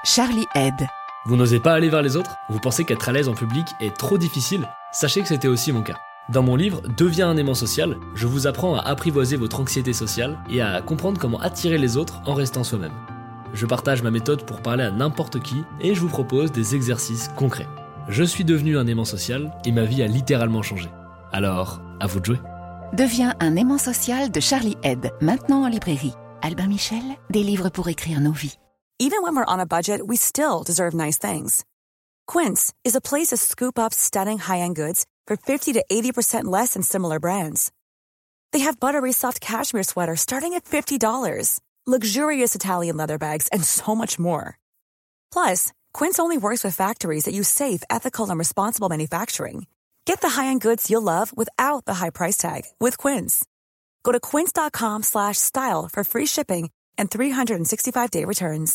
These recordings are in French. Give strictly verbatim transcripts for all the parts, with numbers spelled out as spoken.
Charlie aide. Vous n'osez pas aller vers les autres ? Vous pensez qu'être à l'aise en public est trop difficile ? Sachez que c'était aussi mon cas. Dans mon livre « Deviens un aimant social », je vous apprends à apprivoiser votre anxiété sociale et à comprendre comment attirer les autres en restant soi-même. Je partage ma méthode pour parler à n'importe qui et je vous propose des exercices concrets. Je suis devenu un aimant social et ma vie a littéralement changé. Alors, à vous de jouer. Deviens un aimant social de Charlie aide, maintenant en librairie. Albin Michel, des livres pour écrire nos vies. Even when we're on a budget, we still deserve nice things. Quince is a place to scoop up stunning high-end goods for fifty to eighty percent less than similar brands. They have buttery soft cashmere sweaters starting at fifty dollars, luxurious Italian leather bags, and so much more. Plus, Quince only works with factories that use safe, ethical, and responsible manufacturing. Get the high-end goods you'll love without the high price tag with Quince. Go to quince.com slash style for free shipping and three sixty-five day returns.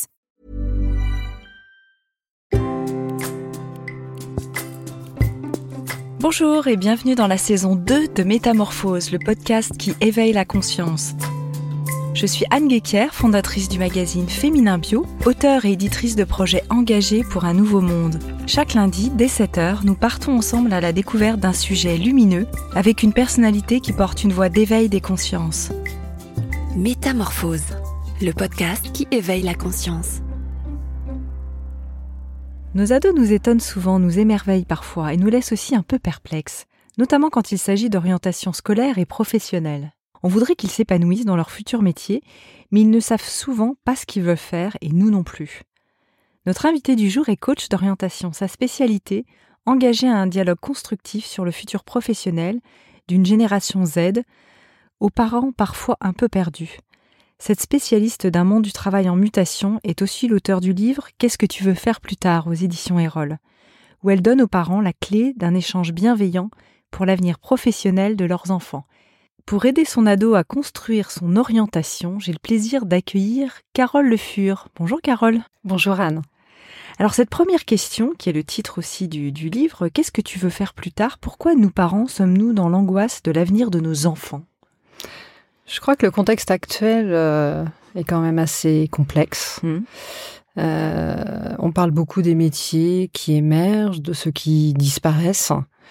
Bonjour et bienvenue dans la saison deux de Métamorphose, le podcast qui éveille la conscience. Je suis Anne Guéquière, fondatrice du magazine Féminin Bio, auteure et éditrice de projets engagés pour un nouveau monde. Chaque lundi, dès sept heures, nous partons ensemble à la découverte d'un sujet lumineux avec une personnalité qui porte une voix d'éveil des consciences. Métamorphose, le podcast qui éveille la conscience. Nos ados nous étonnent souvent, nous émerveillent parfois et nous laissent aussi un peu perplexes, notamment quand il s'agit d'orientation scolaire et professionnelle. On voudrait qu'ils s'épanouissent dans leur futur métier, mais ils ne savent souvent pas ce qu'ils veulent faire et nous non plus. Notre invité du jour est coach d'orientation, sa spécialité, engager un dialogue constructif sur le futur professionnel d'une génération Z, aux parents parfois un peu perdus. Cette spécialiste d'un monde du travail en mutation est aussi l'auteur du livre « Qu'est-ce que tu veux faire plus tard » aux éditions Erol, où elle donne aux parents la clé d'un échange bienveillant pour l'avenir professionnel de leurs enfants. Pour aider son ado à construire son orientation, j'ai le plaisir d'accueillir Carole Le Fur. Bonjour Carole. Bonjour Anne. Alors cette première question, qui est le titre aussi du, du livre, « Qu'est-ce que tu veux faire plus tard ?» Pourquoi nous parents sommes-nous dans l'angoisse de l'avenir de nos enfants ? Je crois que le contexte actuel euh, est quand même assez complexe. Mmh. Euh, on parle beaucoup des métiers qui émergent, de ceux qui disparaissent.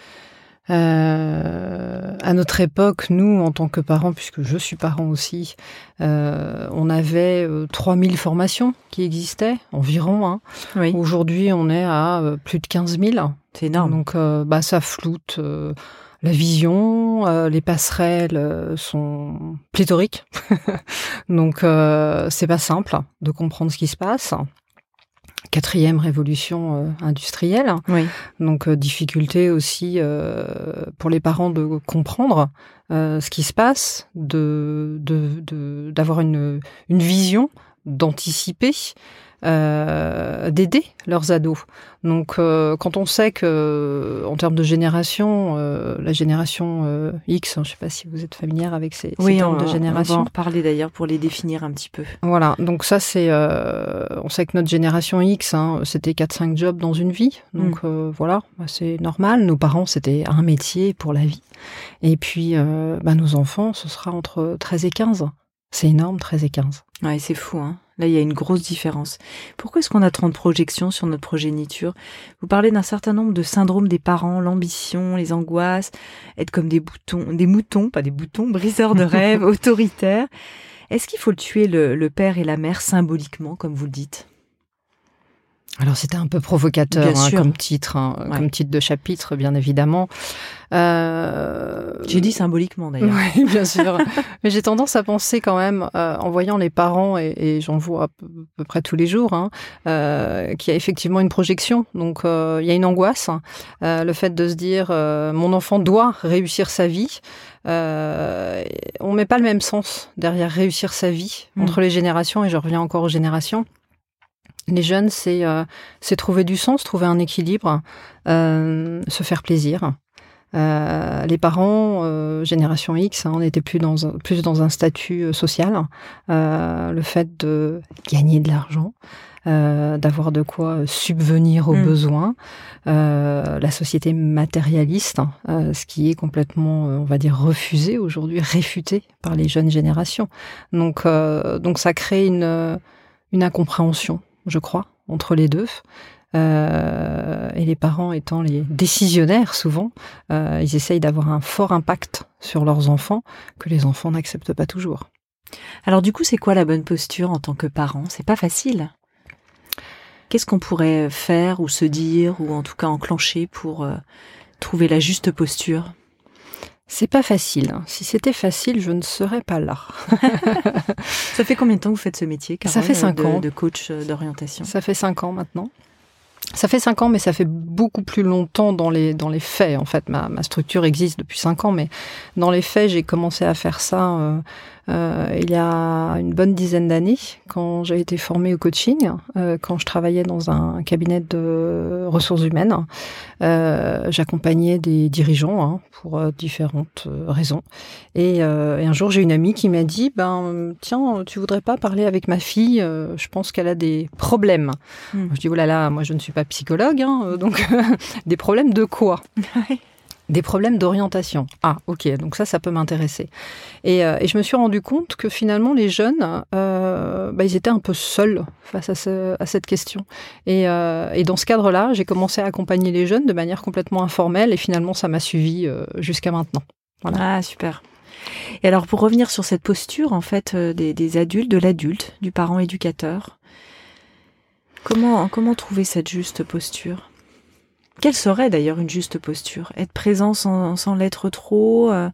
Euh, à notre époque, nous, en tant que parents, puisque je suis parent aussi, euh, on avait euh, trois mille formations qui existaient, environ. Hein. Oui. Aujourd'hui, on est à euh, plus de quinze mille. C'est énorme. Donc, euh, bah, ça floute euh, la vision, euh, les passerelles euh, sont pléthoriques. Donc, euh, c'est pas simple de comprendre ce qui se passe. Quatrième révolution euh, industrielle. Oui. Donc, euh, difficulté aussi euh, pour les parents de comprendre euh, ce qui se passe, de, de, de, d'avoir une, une vision, d'anticiper, euh, d'aider leurs ados. Donc, euh, quand on sait que, en termes de génération, euh, la génération euh, X, je ne sais pas si vous êtes familière avec ces, oui, ces termes on, de génération. On va en reparler d'ailleurs pour les définir un petit peu. Voilà, donc ça c'est, euh, on sait que notre génération X, hein, c'était quatre cinq jobs dans une vie, donc mmh. euh, voilà, bah, c'est normal. Nos parents, c'était un métier pour la vie. Et puis, euh, bah, nos enfants, ce sera entre treize et quinze. C'est énorme, treize et quinze. Ouais, c'est fou, hein. Là, il y a une grosse différence. Pourquoi est-ce qu'on a tant de projections sur notre progéniture ? Vous parlez d'un certain nombre de syndromes des parents, l'ambition, les angoisses, être comme des boutons, des moutons, pas des boutons, briseurs de rêves, autoritaires. Est-ce qu'il faut tuer le, le père et la mère symboliquement, comme vous le dites ? Alors, c'était un peu provocateur hein, comme titre, hein, ouais. comme titre de chapitre, bien évidemment. Euh... J'ai dit symboliquement, d'ailleurs. Oui, bien sûr. Mais j'ai tendance à penser quand même, euh, en voyant les parents, et, et j'en vois à peu, à peu près tous les jours, hein, euh, qu'il y a effectivement une projection. Donc, euh, il y a une angoisse. Euh, le fait de se dire, euh, mon enfant doit réussir sa vie. Euh, on met pas le même sens derrière réussir sa vie mmh. entre les générations, et je reviens encore aux générations. Les jeunes, c'est, euh, c'est trouver du sens, trouver un équilibre, euh, se faire plaisir. Euh, les parents, euh, génération X, hein, on était plus dans un, plus dans un statut social. Euh, le fait de gagner de l'argent, euh, d'avoir de quoi subvenir aux mmh. besoins, euh, la société matérialiste, euh, ce qui est complètement, on va dire, refusé aujourd'hui, réfuté par les jeunes générations. Donc, euh, donc ça crée une, une incompréhension, je crois, entre les deux. Euh, et les parents étant les décisionnaires souvent, euh, ils essayent d'avoir un fort impact sur leurs enfants que les enfants n'acceptent pas toujours. Alors du coup, c'est quoi la bonne posture en tant que parent ? C'est pas facile. Qu'est-ce qu'on pourrait faire ou se dire ou en tout cas enclencher pour euh, trouver la juste posture ? C'est pas facile. Si c'était facile, je ne serais pas là. Ça fait combien de temps que vous faites ce métier, Carole, Ça fait cinq de, ans. de coach d'orientation ? Ça fait cinq ans maintenant. Ça fait cinq ans, mais ça fait beaucoup plus longtemps dans les, dans les faits. En fait, ma, ma structure existe depuis cinq ans, mais dans les faits, j'ai commencé à faire ça euh, euh, il y a une bonne dizaine d'années, quand j'ai été formée au coaching, euh, quand je travaillais dans un cabinet de ressources humaines. Euh, j'accompagnais des dirigeants hein, pour euh, différentes euh, raisons. Et, euh, et un jour, j'ai une amie qui m'a dit « Ben, tiens, tu voudrais pas parler avec ma fille euh, Je pense qu'elle a des problèmes. Mmh. » Je dis « Oh là là, moi je ne suis pas psychologue, hein, donc des problèmes de quoi ?» Des problèmes d'orientation. Ah, ok, donc ça, ça peut m'intéresser. Et, euh, et je me suis rendu compte que finalement, les jeunes, euh, bah, ils étaient un peu seuls face à, ce, à cette question. Et, euh, et dans ce cadre-là, j'ai commencé à accompagner les jeunes de manière complètement informelle et finalement, ça m'a suivi euh, jusqu'à maintenant. Voilà. Ah, super. Et alors, pour revenir sur cette posture, en fait, euh, des, des adultes, de l'adulte, du parent éducateur, comment, comment trouver cette juste posture ? Quelle serait d'ailleurs une juste posture ? Être présent sans, sans l'être trop euh...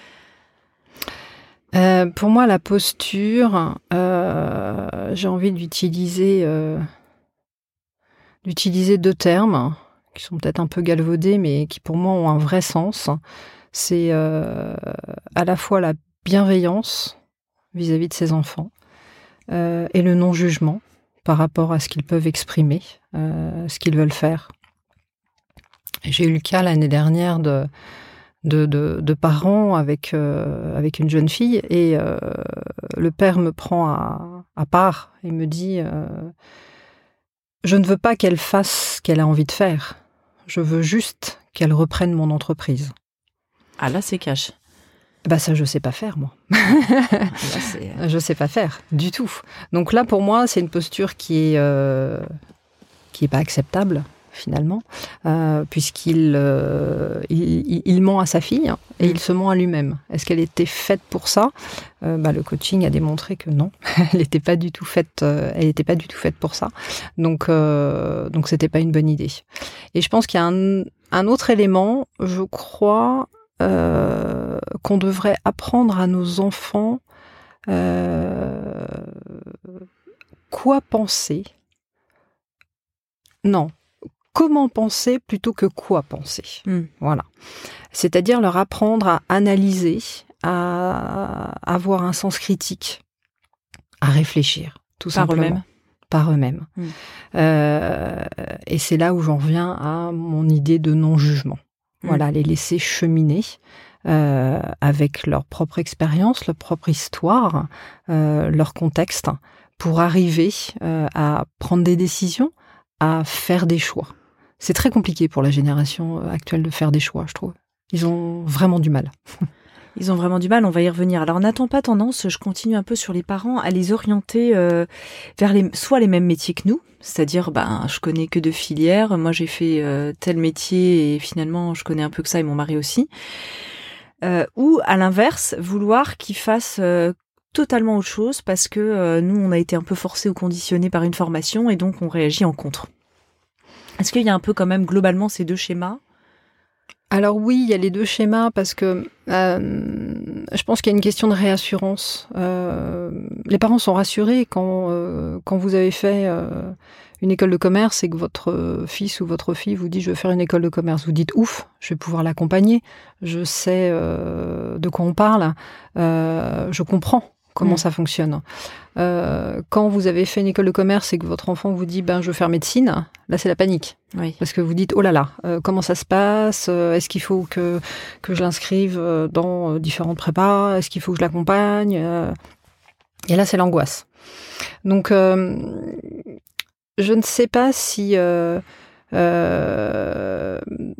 Euh, Pour moi, la posture, euh, j'ai envie d'utiliser, euh, d'utiliser deux termes qui sont peut-être un peu galvaudés, mais qui pour moi ont un vrai sens. C'est euh, à la fois la bienveillance vis-à-vis de ses enfants euh, et le non-jugement par rapport à ce qu'ils peuvent exprimer, euh, ce qu'ils veulent faire. J'ai eu le cas l'année dernière de, de, de, de parents avec, euh, avec une jeune fille et euh, le père me prend à, à part et me dit euh, « Je ne veux pas qu'elle fasse ce qu'elle a envie de faire. Je veux juste qu'elle reprenne mon entreprise. » Ah là, c'est cash. Bah ça, je sais pas faire, moi. Là, c'est... Je sais pas faire, du tout. Donc là, pour moi, c'est une posture qui est, euh, qui est pas acceptable. Finalement, euh, puisqu'il euh, il, il ment à sa fille et il se ment à lui-même. Est-ce qu'elle était faite pour ça ? euh, bah, Le coaching a démontré que non, elle n'était pas du tout faite. Euh, elle n'était pas du tout faite pour ça. Donc, euh, donc c'était pas une bonne idée. Et je pense qu'il y a un, un autre élément. Je crois euh, qu'on devrait apprendre à nos enfants euh, quoi penser. Non. Comment penser plutôt que quoi penser. Mmh. Voilà. C'est-à-dire leur apprendre à analyser, à avoir un sens critique, à réfléchir, tout Par simplement. eux-mêmes. Par eux-mêmes. Mmh. Euh, et c'est là où j'en viens à mon idée de non-jugement. Mmh. Voilà, les laisser cheminer euh, avec leur propre expérience, leur propre histoire, euh, leur contexte, pour arriver euh, à prendre des décisions, à faire des choix. C'est très compliqué pour la génération actuelle de faire des choix, je trouve. Ils ont vraiment du mal. Ils ont vraiment du mal, on va y revenir. Alors, n'a-t-on pas tendance, je continue un peu sur les parents, à les orienter euh, vers les, soit les mêmes métiers que nous, c'est-à-dire, ben, je connais que deux filières, moi j'ai fait euh, tel métier et finalement je connais un peu que ça et mon mari aussi. Euh, ou à l'inverse, vouloir qu'ils fassent euh, totalement autre chose parce que euh, nous, on a été un peu forcés ou conditionnés par une formation et donc on réagit en contre. Est-ce qu'il y a un peu quand même globalement ces deux schémas ? Alors oui, il y a les deux schémas parce que euh, je pense qu'il y a une question de réassurance. Euh, les parents sont rassurés quand, euh, quand vous avez fait euh, une école de commerce et que votre fils ou votre fille vous dit « je veux faire une école de commerce ». Vous dites « ouf, je vais pouvoir l'accompagner, je sais euh, de quoi on parle, euh, je comprends ». Comment mmh. ça fonctionne. Euh, quand vous avez fait une école de commerce et que votre enfant vous dit ben, « je veux faire médecine », là c'est la panique. Oui. Parce que vous dites « oh là là, euh, comment ça se passe ? Est-ce qu'il faut que, que je l'inscrive dans différentes prépas ? Est-ce qu'il faut que je l'accompagne ?» Et là c'est l'angoisse. Donc euh, je ne sais pas si... Euh, euh,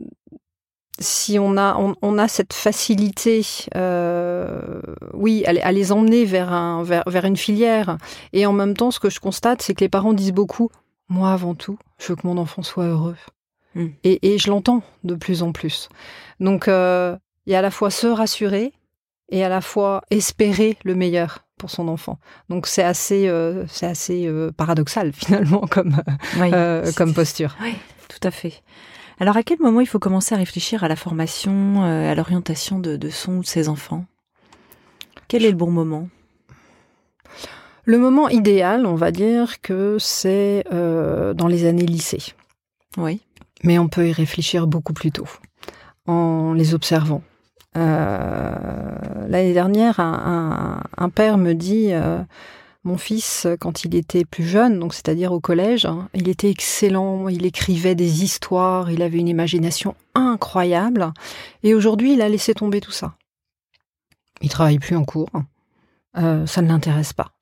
si on a, on, on a cette facilité, euh, oui, à, à les emmener vers, un, vers, vers une filière. Et en même temps, ce que je constate, c'est que les parents disent beaucoup « moi avant tout, je veux que mon enfant soit heureux. Mm. Et, et je l'entends de plus en plus. Donc, euh, il y a à la fois se rassurer et à la fois espérer le meilleur pour son enfant. Donc, c'est assez, euh, c'est assez euh, paradoxal, finalement, comme, Oui, euh, comme posture. Oui, tout à fait. Alors, à quel moment il faut commencer à réfléchir à la formation, euh, à l'orientation de, de son ou de ses enfants ? Quel est le bon moment ? Le moment idéal, on va dire que c'est euh, dans les années lycée. Oui. Mais on peut y réfléchir beaucoup plus tôt, en les observant. Euh, l'année dernière, un, un, un père me dit, euh, mon fils, quand il était plus jeune, donc c'est-à-dire au collège, hein, il était excellent, il écrivait des histoires, il avait une imagination incroyable, et aujourd'hui, il a laissé tomber tout ça. Il travaille plus en cours, euh, ça ne l'intéresse pas.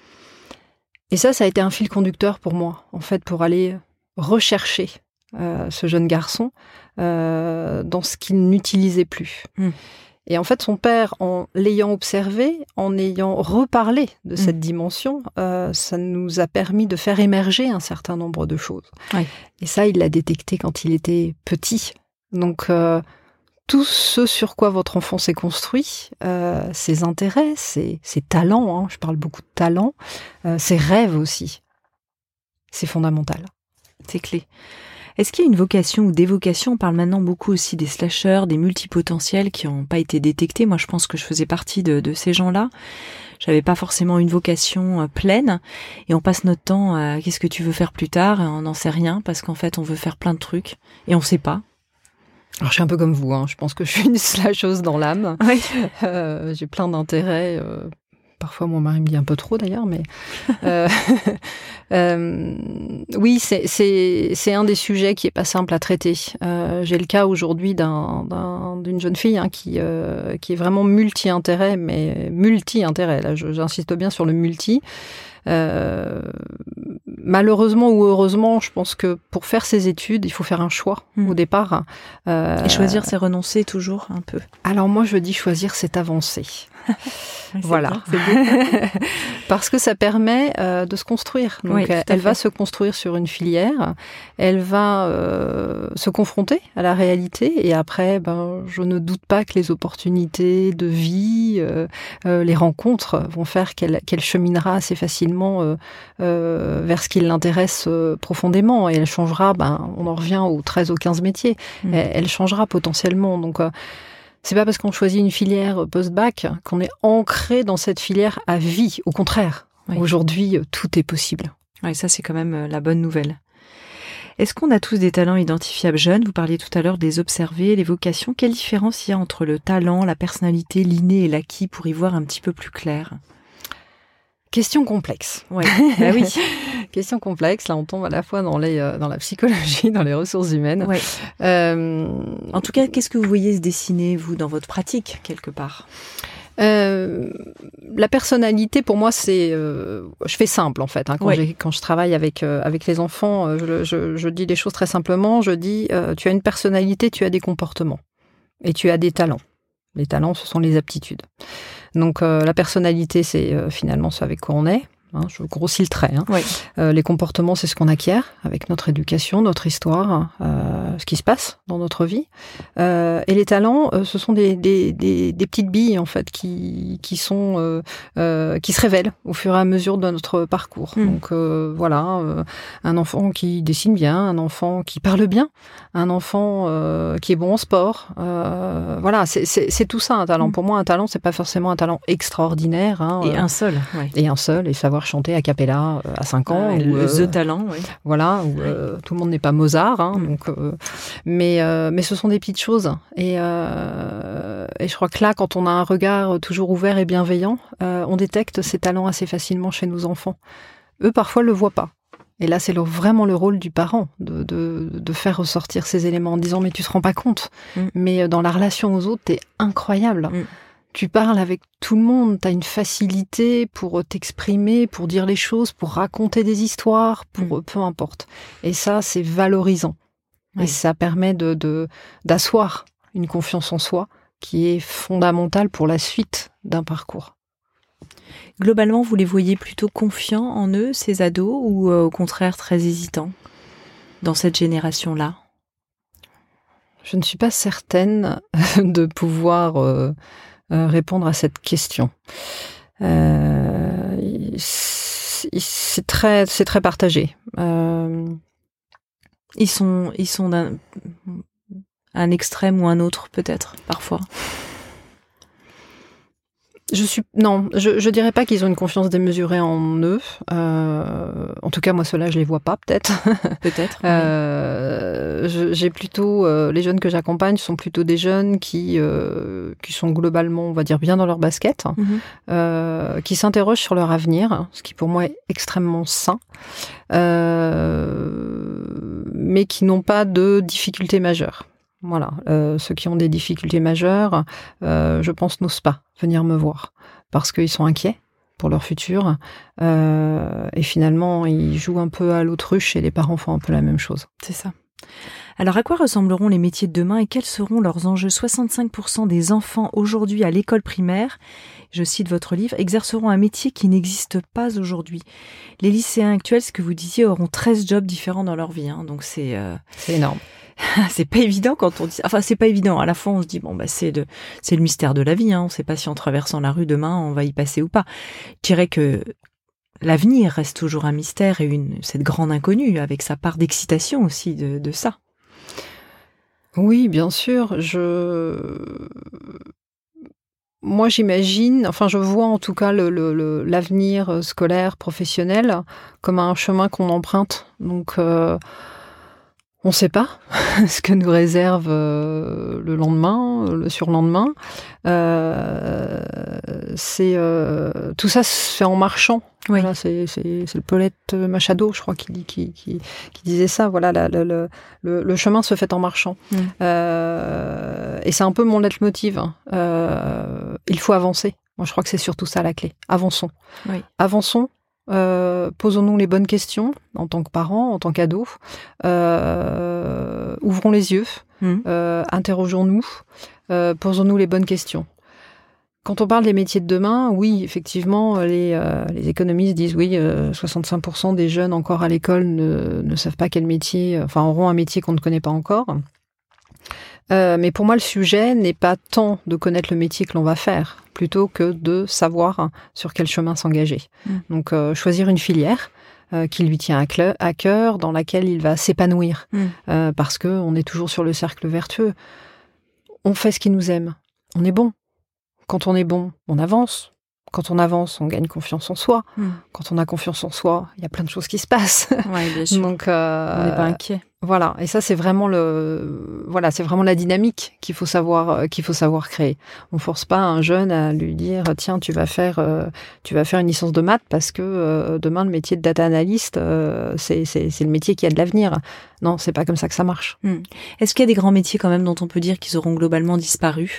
Et ça, ça a été un fil conducteur pour moi, en fait, pour aller rechercher euh, ce jeune garçon euh, dans ce qu'il n'utilisait plus. Mmh. Et en fait, son père, en l'ayant observé, en ayant reparlé de mmh. cette dimension, euh, ça nous a permis de faire émerger un certain nombre de choses. Oui. Et ça, il l'a détecté quand il était petit. Donc, euh, tout ce sur quoi votre enfant s'est construit, euh, ses intérêts, ses, ses talents, hein, je parle beaucoup de talents, euh, ses rêves aussi, c'est fondamental. C'est clé. Est-ce qu'il y a une vocation ou des vocations ? On parle maintenant beaucoup aussi des slashers, des multipotentiels qui n'ont pas été détectés. Moi, je pense que je faisais partie de, de ces gens-là. J'avais pas forcément une vocation euh, pleine. Et on passe notre temps à qu'est-ce que tu veux faire plus tard ? Et on n'en sait rien parce qu'en fait, on veut faire plein de trucs et on sait pas. Alors, je suis un peu comme vous, hein. Je pense que je suis une slasheuse dans l'âme. Oui. Euh, j'ai plein d'intérêts. Euh, parfois, mon mari me dit un peu trop, d'ailleurs, mais... euh, euh, oui, c'est, c'est, c'est un des sujets qui est pas simple à traiter. Euh, j'ai le cas aujourd'hui d'un, d'un, d'une jeune fille hein, qui, euh, qui est vraiment multi-intérêt, mais multi-intérêt. Là, je, j'insiste bien sur le multi. Euh, malheureusement ou heureusement, je pense que pour faire ses études, il faut faire un choix mmh. au départ. Euh, Et choisir, c'est renoncer toujours un peu. Alors moi, je dis choisir, c'est avancer. Voilà. Bien, c'est beau. Parce que ça permet euh, de se construire. Donc, oui, elle, elle va se construire sur une filière, elle va euh, se confronter à la réalité, et après, ben, je ne doute pas que les opportunités de vie, euh, euh, les rencontres vont faire qu'elle, qu'elle cheminera assez facilement euh, euh, vers ce qui l'intéresse euh, profondément, et elle changera, ben, on en revient aux treize, aux quinze métiers, mmh. elle, elle changera potentiellement. Donc, euh, c'est pas parce qu'on choisit une filière post-bac qu'on est ancré dans cette filière à vie. Au contraire, oui. Aujourd'hui, tout est possible. Oui, ça, c'est quand même la bonne nouvelle. Est-ce qu'on a tous des talents identifiables jeunes ? Vous parliez tout à l'heure de les observer, les vocations. Quelle différence il y a entre le talent, la personnalité, l'inné et l'acquis pour y voir un petit peu plus clair ? Question complexe. Ouais. Bah oui. Question complexe. Là, on tombe à la fois dans les euh, dans la psychologie, dans les ressources humaines. Ouais. Euh... En tout cas, qu'est-ce que vous voyez se dessiner, vous, dans votre pratique, quelque part ? Euh, la personnalité, pour moi, c'est... Euh, je fais simple, en fait. Hein, quand, ouais. j'ai, quand je travaille avec, euh, avec les enfants, euh, je, je, je dis les choses très simplement. Je dis, euh, tu as une personnalité, tu as des comportements. Et tu as des talents. Les talents, ce sont les aptitudes. Donc, euh, la personnalité, c'est euh, finalement ce avec quoi on est. Hein, je grossis le trait. Hein. Oui. Euh, les comportements, c'est ce qu'on acquiert avec notre éducation, notre histoire, euh, ce qui se passe dans notre vie. Euh, et les talents, euh, ce sont des, des, des, des petites billes en fait qui, qui sont euh, euh, qui se révèlent au fur et à mesure de notre parcours. Mmh. Donc euh, voilà, euh, un enfant qui dessine bien, un enfant qui parle bien, un enfant euh, qui est bon en sport. Euh, voilà, c'est, c'est, c'est tout ça un talent. Mmh. Pour moi, un talent, c'est pas forcément un talent extraordinaire. Hein, et euh, un seul. Ouais. Et un seul. Et savoir chanter a cappella à cinq ans. Ah, ou, le euh, The talent, oui. Voilà, où euh, tout le monde n'est pas Mozart, hein, mmh. donc, euh, mais, euh, mais ce sont des petites choses. Et, euh, et je crois que là, quand on a un regard toujours ouvert et bienveillant, euh, on détecte ces talents assez facilement chez nos enfants. Eux, parfois, le voient pas. Et là, c'est le, vraiment le rôle du parent de, de, de faire ressortir ces éléments en disant « mais tu te rends pas compte, mmh. mais dans la relation aux autres, t'es incroyable mmh. ». Tu parles avec tout le monde, tu as une facilité pour t'exprimer, pour dire les choses, pour raconter des histoires, pour mmh. peu importe. Et ça, c'est valorisant. Oui. Et ça permet de, de, d'asseoir une confiance en soi qui est fondamentale pour la suite d'un parcours. Globalement, vous les voyez plutôt confiants en eux, ces ados, ou euh, au contraire très hésitants dans cette génération-là? Je ne suis pas certaine de pouvoir euh, euh, répondre à cette question. Euh, c'est très, c'est très partagé. Euh... Ils sont, ils sont d'un un extrême ou un autre, peut-être, parfois. Je suis non, je je dirais pas qu'ils ont une confiance démesurée en eux. Euh, en tout cas, moi, ceux-là, je les vois pas, peut-être. Peut-être. euh, je, j'ai plutôt euh, les jeunes que j'accompagne sont plutôt des jeunes qui euh, qui sont globalement, on va dire, bien dans leur basket, mm-hmm. euh, qui s'interrogent sur leur avenir, ce qui pour moi est extrêmement sain, euh, mais qui n'ont pas de difficultés majeures. Voilà, euh, ceux qui ont des difficultés majeures, euh, je pense, n'osent pas venir me voir parce qu'ils sont inquiets pour leur futur euh, et finalement, ils jouent un peu à l'autruche et les parents font un peu la même chose. C'est ça. Alors, à quoi ressembleront les métiers de demain et quels seront leurs enjeux? soixante-cinq pour cent des enfants aujourd'hui à l'école primaire, je cite votre livre, exerceront un métier qui n'existe pas aujourd'hui. Les lycéens actuels, ce que vous disiez, auront treize jobs différents dans leur vie. Hein, donc, c'est... Euh... C'est énorme. C'est pas évident quand on dit, enfin c'est pas évident. À la fois on se dit bon bah c'est le c'est le mystère de la vie. Hein. On sait pas si en traversant la rue demain on va y passer ou pas. Je dirais que l'avenir reste toujours un mystère et une cette grande inconnue avec sa part d'excitation aussi de, de ça. Oui, bien sûr. Je moi j'imagine, enfin je vois en tout cas le, le, le l'avenir scolaire professionnel comme un chemin qu'on emprunte. Donc euh, on ne sait pas ce que nous réserve euh, le lendemain, le surlendemain. Euh, c'est, euh, tout ça se fait en marchant. Oui. Voilà, c'est, c'est, c'est le Paulette Machado, je crois, qui, qui, qui, qui disait ça. Voilà, la, la, la, le, le chemin se fait en marchant. Mm. Euh, et c'est un peu mon leitmotiv. Hein. Euh, il faut avancer. Moi, je crois que c'est surtout ça la clé. Avançons. Oui. Avançons. Euh, posons-nous les bonnes questions en tant que parents, en tant qu'ados. Euh, ouvrons les yeux, mmh. euh, interrogeons-nous, euh, posons-nous les bonnes questions. Quand on parle des métiers de demain, oui, effectivement, les, euh, les économistes disent oui, euh, soixante-cinq pour cent des jeunes encore à l'école ne, ne savent pas quel métier, enfin auront un métier qu'on ne connaît pas encore. Euh, mais pour moi, le sujet n'est pas tant de connaître le métier que l'on va faire, plutôt que de savoir sur quel chemin s'engager. Mmh. Donc, euh, choisir une filière euh, qui lui tient à, cl- à cœur, dans laquelle il va s'épanouir, mmh. euh, parce que on est toujours sur le cercle vertueux. On fait ce qui nous aime. On est bon. Quand on est bon, on avance. Quand on avance, on gagne confiance en soi. Mmh. Quand on a confiance en soi, il y a plein de choses qui se passent. Ouais, bien sûr. Donc, euh, on n'est pas inquiet. Voilà, et ça c'est vraiment le, voilà, c'est vraiment la dynamique qu'il faut savoir, qu'il faut savoir créer. On force pas un jeune à lui dire tiens tu vas faire, euh, tu vas faire une licence de maths parce que euh, demain le métier de data analyst euh, c'est, c'est c'est le métier qui a de l'avenir. Non, c'est pas comme ça que ça marche. Mmh. Est-ce qu'il y a des grands métiers quand même dont on peut dire qu'ils auront globalement disparu,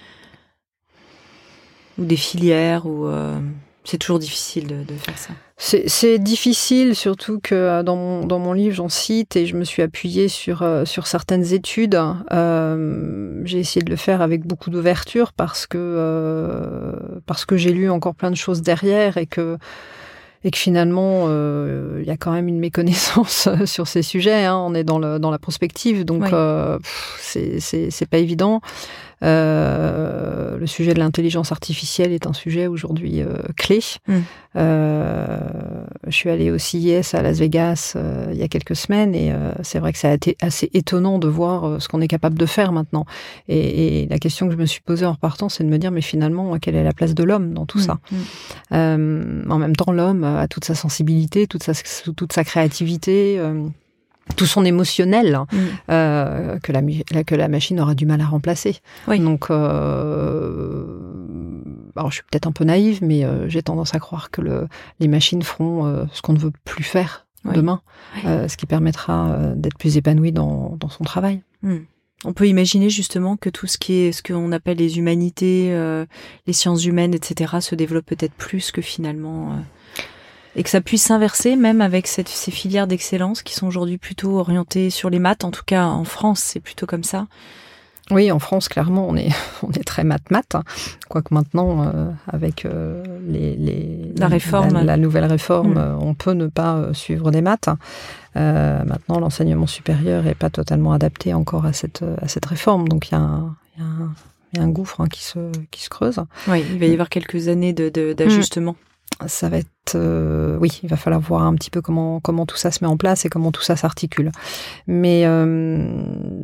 ou des filières ou euh... C'est toujours difficile de, de faire ça. C'est, c'est difficile, surtout que dans mon, dans mon livre, j'en cite et je me suis appuyée sur, euh, sur certaines études. Euh, j'ai essayé de le faire avec beaucoup d'ouverture parce que, euh, parce que j'ai lu encore plein de choses derrière et que, et que finalement, euh, il y a quand même une méconnaissance sur ces sujets. Hein. On est dans, le, dans la prospective, donc oui. euh, pff, c'est, c'est, c'est pas évident. Euh, le sujet de l'intelligence artificielle est un sujet aujourd'hui euh, clé. Mm. Euh, je suis allée au C I S à Las Vegas euh, il y a quelques semaines et euh, c'est vrai que ça a été assez étonnant de voir euh, ce qu'on est capable de faire maintenant. Et, et la question que je me suis posée en repartant, c'est de me dire mais finalement quelle est la place de l'homme dans tout mm. ça. Mm. Euh, en même temps, l'homme a toute sa sensibilité, toute sa toute sa créativité. Euh, tout son émotionnel mmh. euh, que, la, que la machine aura du mal à remplacer. Oui. Donc, euh, alors je suis peut-être un peu naïve, mais euh, j'ai tendance à croire que le, les machines feront euh, ce qu'on ne veut plus faire oui. demain, oui. Euh, ce qui permettra euh, d'être plus épanoui dans, dans son travail. Mmh. On peut imaginer justement que tout ce qui est ce qu'on appelle les humanités, euh, les sciences humaines, et cetera, se développe peut-être plus que finalement... Euh... Et que ça puisse s'inverser même avec cette, ces filières d'excellence qui sont aujourd'hui plutôt orientées sur les maths. En tout cas, en France, c'est plutôt comme ça. Oui, en France, clairement, on est, on est très mat-mat, hein. Quoique maintenant, euh, avec euh, les, les, la, réforme. la, la nouvelle réforme, mmh. euh, on peut ne pas euh, suivre des maths. Euh, maintenant, l'enseignement supérieur n'est pas totalement adapté encore à cette, à cette réforme, donc il y a un, y a un, y a un gouffre hein, qui, se, qui se creuse. Oui, il va y avoir quelques années de, de, d'ajustement. Mmh. Ça va être... Euh, oui, il va falloir voir un petit peu comment, comment tout ça se met en place et comment tout ça s'articule. Mais... Euh,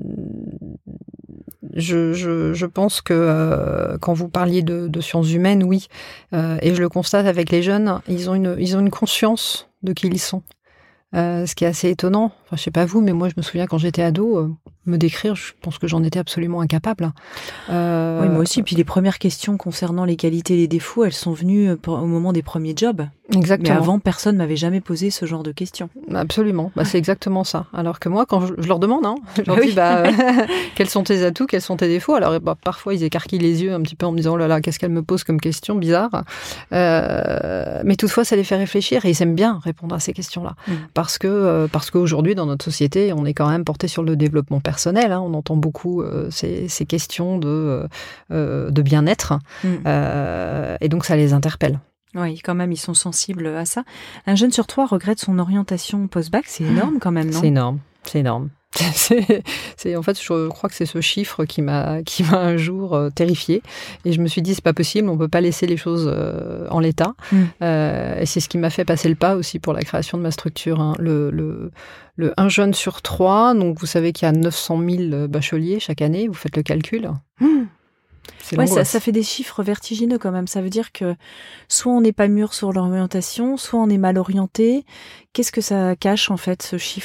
Je, je, je pense que euh, quand vous parliez de, de sciences humaines, oui, euh, et je le constate avec les jeunes, ils ont une, ils ont une conscience de qui ils sont. Euh, ce qui est assez étonnant. Enfin, je sais pas vous, mais moi, je me souviens quand j'étais ado, euh, me décrire, je pense que j'en étais absolument incapable. Euh, oui, moi aussi. Puis les premières questions concernant les qualités et les défauts, elles sont venues pour, au moment des premiers jobs. Exactement. Mais avant, personne m'avait jamais posé ce genre de questions. Absolument. Bah, c'est exactement ça. Alors que moi, quand je, je leur demande, hein, je leur oui. dis, bah, euh, quels sont tes atouts, quels sont tes défauts. Alors, bah, parfois, ils écarquillent les yeux un petit peu en me disant, oh là là, qu'est-ce qu'elle me pose comme question bizarre. Euh, mais toutefois, ça les fait réfléchir et ils aiment bien répondre à ces questions-là. Mmh. Parce que, euh, parce qu'aujourd'hui, dans notre société, on est quand même porté sur le développement personnel. Hein. On entend beaucoup euh, ces, ces questions de, euh, de bien-être. Mmh. Euh, et donc, ça les interpelle. Oui, quand même, ils sont sensibles à ça. Un jeune sur trois regrette son orientation post-bac, c'est énorme quand même, non ? C'est énorme, c'est énorme. C'est, c'est, en fait, je crois que c'est ce chiffre qui m'a, qui m'a un jour euh, terrifiée. Et je me suis dit, c'est pas possible, on peut pas laisser les choses euh, en l'état. Mm. Euh, et c'est ce qui m'a fait passer le pas aussi pour la création de ma structure. Hein. Le, le, le un jeune sur trois, donc vous savez qu'il y a neuf cent mille bacheliers chaque année, vous faites le calcul. Mm. Ouais, ça, ça fait des chiffres vertigineux quand même. Ça veut dire que soit on n'est pas mûr sur l'orientation, soit on est mal orienté. Qu'est-ce que ça cache en fait, ce chiffre ?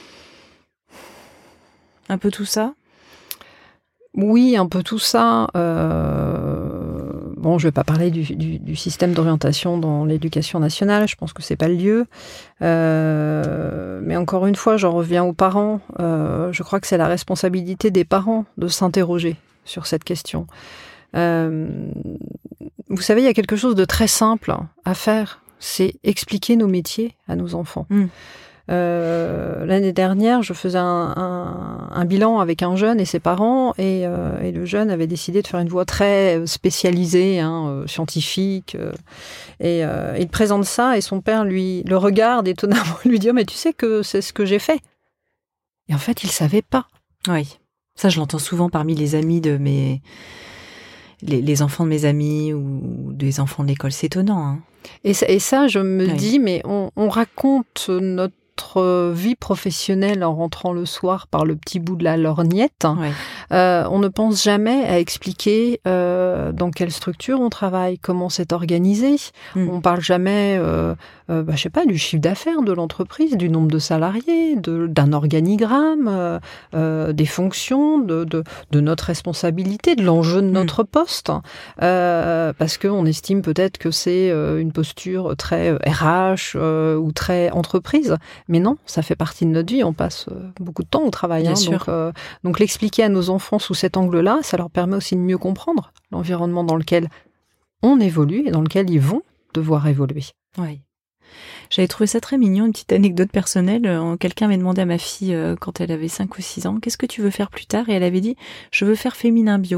Un peu tout ça ? Oui, un peu tout ça. Euh... Bon, je ne vais pas parler du, du, du système d'orientation dans l'éducation nationale. Je pense que c'est pas le lieu. Euh... Mais encore une fois, j'en reviens aux parents. Euh... Je crois que c'est la responsabilité des parents de s'interroger sur cette question. Euh, vous savez, il y a quelque chose de très simple à faire, c'est expliquer nos métiers à nos enfants. Mmh. Euh, l'année dernière, je faisais un, un, un bilan avec un jeune et ses parents, et, euh, et le jeune avait décidé de faire une voix très spécialisée, hein, euh, scientifique, euh, et euh, il présente ça, et son père lui le regarde étonnamment, lui dit oh, « mais tu sais que c'est ce que j'ai fait ». Et en fait, il savait pas. Oui. Ça, je l'entends souvent parmi les amis de mes... Les, les enfants de mes amis ou des enfants de l'école. C'est étonnant. Hein. Et, ça, et ça, je me oui. dis, mais on, on raconte notre vie professionnelle en rentrant le soir par le petit bout de la lorgnette. Oui. Euh, on ne pense jamais à expliquer euh, dans quelle structure on travaille, comment c'est organisé. Mm. On parle jamais, euh, euh, bah, je sais pas, du chiffre d'affaires de l'entreprise, du nombre de salariés, de, d'un organigramme, euh, euh, des fonctions, de, de, de notre responsabilité, de l'enjeu de notre mm. poste, euh, parce qu'on estime peut-être que c'est euh, une posture très euh, R H euh, ou très entreprise. Mais non, ça fait partie de notre vie, on passe euh, beaucoup de temps au travail. Bien hein, sûr. Donc, euh, donc l'expliquer à nos enfants sous cet angle-là, ça leur permet aussi de mieux comprendre l'environnement dans lequel on évolue et dans lequel ils vont devoir évoluer. Oui. J'avais trouvé ça très mignon, une petite anecdote personnelle. Quelqu'un m'avait demandé à ma fille, euh, quand elle avait cinq ou six ans, qu'est-ce que tu veux faire plus tard ? Et elle avait dit, je veux faire féminin bio.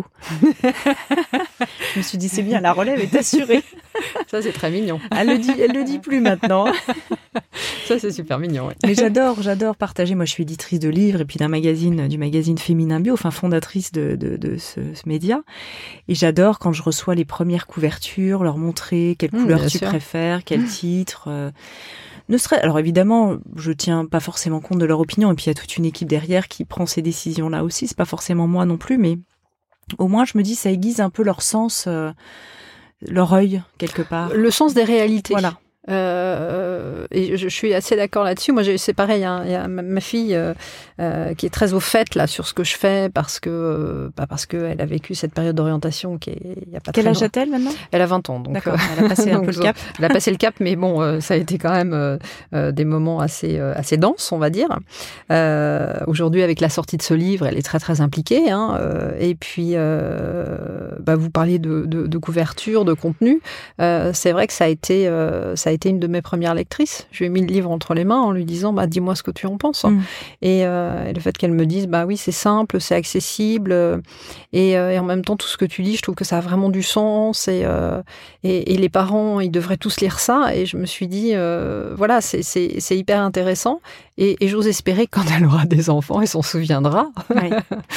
Je me suis dit, c'est bien, la relève est assurée. Ça, c'est très mignon. Elle le dit, elle le dit plus maintenant. Ça, c'est super mignon. Ouais. Mais j'adore, j'adore partager. Moi, je suis éditrice de livres et puis d'un magazine, du magazine Féminin Bio, enfin fondatrice de, de, de ce, ce média. Et j'adore quand je reçois les premières couvertures, leur montrer quelle mmh, couleur tu sûr. préfères, quel mmh. titre. Euh, ne serait, alors évidemment, je tiens pas forcément compte de leur opinion. Et puis il y a toute une équipe derrière qui prend ces décisions-là aussi. C'est pas forcément moi non plus, mais au moins je me dis ça aiguise un peu leur sens. Euh, leur œil, quelque part. Le sens des réalités. Voilà. Euh, et je, je suis assez d'accord là-dessus. Moi, j'ai, c'est pareil. Hein, il y a ma, ma fille euh, euh, qui est très au fait là sur ce que je fais parce que euh, bah parce que elle a vécu cette période d'orientation qui est il y a pas. Quel très âge a-t-elle maintenant ? Elle a vingt ans. Donc d'accord. Euh, elle a passé un peu le cap. Elle a passé le cap, mais bon, euh, ça a été quand même euh, euh, des moments assez euh, assez denses, on va dire. Euh, aujourd'hui, avec la sortie de ce livre, elle est très très impliquée. Hein, euh, et puis, euh, bah, vous parliez de, de, de couverture, de contenu. Euh, c'est vrai que ça a été euh, ça a été une de mes premières lectrices. Je lui ai mis le livre entre les mains en lui disant bah, « dis-moi ce que tu en penses mmh. ». Et, euh, et le fait qu'elle me dise bah, « oui, c'est simple, c'est accessible euh, et, euh, et en même temps, tout ce que tu dis, je trouve que ça a vraiment du sens et, euh, et, et les parents, ils devraient tous lire ça ». Et je me suis dit euh, « voilà, c'est, c'est, c'est hyper intéressant ». Et, et j'ose espérer que quand elle aura des enfants, elle s'en souviendra. Oui.